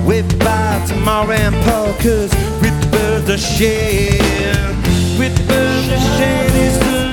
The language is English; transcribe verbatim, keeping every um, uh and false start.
Wave bye to Mara and Paul, cause with the birds are shed. With the birds are shed is the